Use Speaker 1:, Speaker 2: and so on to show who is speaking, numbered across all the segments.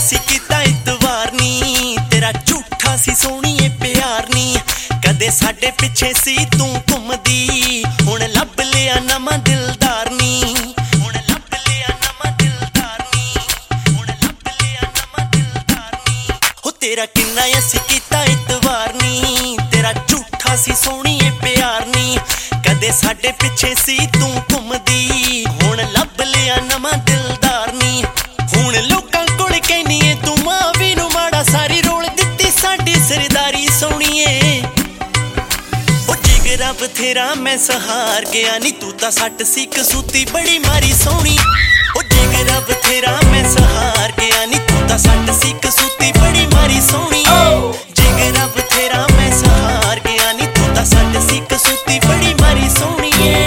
Speaker 1: ਅਸੀਂ ਕੀਤਾ ਇਤਵਾਰ ਨੀ, ਤੇਰਾ ਝੂਠਾ ਸੀ ਸੋਹਣੀਏ ਪਿਆਰ ਨੀ। ਕਦੇ ਸਾਡੇ ਪਿੱਛੇ ਸੀ ਤੂੰ ਘੁੰਮਦੀ, ਹੁਣ ਲੱਭ ਲਿਆ ਨਵਾਂ ਦਿਲਦਾਰ ਨੀ। ਹੁਣ ਲੱਭ ਲਿਆ ਨਵਾਂ ਦਿਲਦਾਰ ਨੀ, ਹੁਣ ਲੱਭ ਲਿਆ ਨਵਾਂ ਦਿਲਦਾਰ ਨੀ। ਹੋ ਤੇਰਾ ਕਿੰਨਾ ਅਸੀਂ ਕੀਤਾ ਇਤਵਾਰ ਨੀ, ਤੇਰਾ ਝੂਠਾ ਸੀ ਸੋਹਣੀਏ ਪਿਆਰ ਨੀ। ਕਦੇ ਸਾਡੇ ਪਿੱਛੇ ਸੀ ਤੂੰ ਘੁੰਮਦੀ, ਹੁਣ ਲੱਭ ਲਿਆ ਨਵਾਂ ਦਿਲਦਾਰ ਨੀ। ਹੁਣ ਲੋਕਾਂ ਕੋਲ ਕਹਿਨੀ ਏ ਤੂੰ ਮਾਂ ਵੀ ਨੂੰ ਮਾੜਾ, ਸਾਰੀ ਰੋਲ ਦਿੱਤੀ ਸਾਡੀ ਸਰਦਾਰੀ ਸੋਹਣੀਏ। ਉਹ ਜਿਗਰਾ ਬਥੇਰਾ ਮੈਂ ਸਹਾਰ ਗਿਆ ਨੀ, ਤੂੰ ਤਾਂ ਸੱਟ ਸੀ ਕਸੂਤੀ ਬੜੀ ਮਾਰੀ ਸੋਹਣੀ। ਉਹ ਜਿਗਰਾ ਬਥੇਰਾ ਮੈਂ ਸਹਾਰ ਗਿਆ ਨੀ, ਤੂੰ ਤਾਂ ਸੱਟ ਸੀ ਕਸੂਤੀ ਬੜੀ ਮਾਰੀ ਸੋਹਣੀ। ਜਿਗਰਾ ਬਥੇਰਾ ਮੈਂ ਸਹਾਰ ਗਿਆ ਨੀ, ਤੂੰ ਤਾਂ ਸੱਟ ਸੀ ਕਸੂਤੀ ਬੜੀ ਮਾਰੀ ਸੋਹਣੀਏ।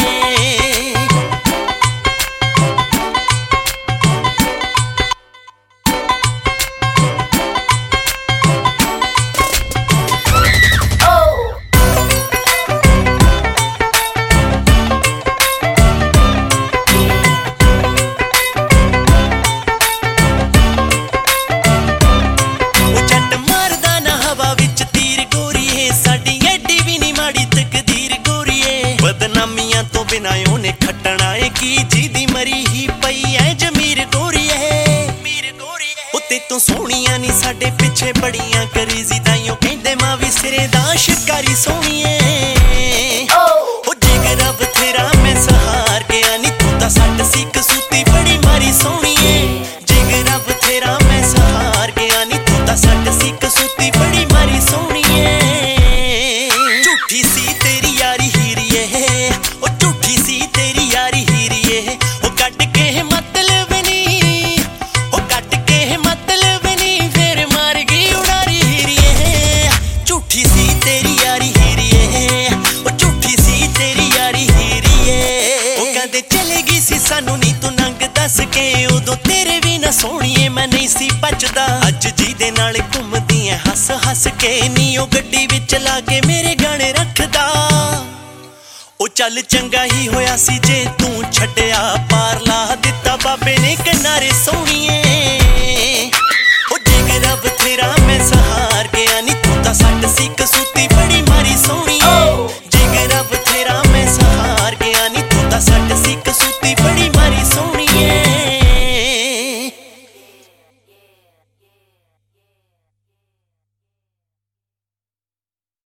Speaker 1: ਬਦਨਾਮੀਆਂ ਤੋਂ ਬਿਨਾਂ ਉਹਨੇ ਖੱਟਣਾ ਏ ਕੀ, ਜਿਹਦੀ ਮਰੀ ਹੀ ਪਈ ਐ ਜਮੀਰ ਗੋਰੀਏ। ਉੱਤੇ ਤੋਂ ਸੋਹਣੀਆਂ ਨੀ ਸਾਡੇ ਪਿੱਛੇ ਬੜੀਆਂ ਕਰੀ ਸੀ, ਤਾਈਓ ਕਹਿੰਦੇ ਮਾਂ ਵੀ ਸਿਰੇ ਦਾ ਸ਼ਿਕਾਰੀ ਸੋਹਣੀਏ। ਉਹ ਜਿਗਰਾ ਬਥੇਰਾ ਮੈਂ ਸਹਾਰ ਗਿਆ ਨੀ, ਤੂੰ ਤਾਂ ਸੱਟ ਸੀ ਕਸੂਤੀ ਬੜੀ ਮਾਰੀ ਸੋਹਣੀਏ। ਜਿਗਰਾ ਬਥੇਰਾ ਮੈਂ ਸਹਾਰ ਗਿਆ ਨੀ, ਤੂੰ ਤਾਂ ਸੱਟ ਸੀ ਕਸੂਤੀ ਬੜੀ ਮਾਰੀ ਸੋਹਣੀਏ। ਝੂਠੀ ਸੀ ਤੇਰੀ ਯਾਰੀ ਹੀਰੀਏ, ਉਹ ਝੂਠੀ ਸੀ ਤੇਰੀ ਯਾਰੀ ਹੀਰੀਏ। ਉਹ ਕੱਢ ਕੇ ਮਤਲਬ ਨੀ, ਉਹ ਕੱਢ ਕੇ ਮਤਲਬ ਨੀ, ਫੇਰ ਮਾਰ ਗਈ ਉਡਾਰੀ ਹੀਰੀਏ। ਝੂਠੀ ਸੀ ਤੇਰੀ ਯਾਰੀ ਹੀਰੀਏ, ਉਹ ਝੂਠੀ ਸੀ ਤੇਰੀ ਯਾਰੀ ਹੀਰੀਏ। ਉਹ ਕਹਿੰਦੇ ਚਲੇ ਗਈ ਸੀ ਸਾਨੂੰ ਨੀ ਤੂੰ ਨੰਗ ਦੱਸ ਕੇ, ਉਦੋਂ ਤੇਰੇ ਵੀ ਨਾ ਸੋਹਣੀਏ ਮੈਂ ਨਹੀਂ ਸੀ ਬਚਦਾ। ਅੱਜ ਜਿਹਦੇ ਨਾਲ ਘੁੰਮਦੀ ਐ ਹੱਸ ਹੱਸ ਕੇ ਨੀ, ਉਹ ਗੱਡੀ ਵਿੱਚ ਲਾ ਕੇ ਮੇਰੇ ਗਾਣੇ ਰੱਖਦਾ। ਉਹ ਚੱਲ ਚੰਗਾ ਹੀ ਹੋਇਆ ਸੀ ਜੇ ਤੂੰ ਛੱਡਿਆ, ਪਾਰ ਲਾ ਦਿੱਤਾ ਬਾਬੇ ਨੇ ਕਿਨਾਰੇ ਸੋਹਣੀਏ। ਉਹ ਜਿਗਰਾ ਬਥੇਰਾ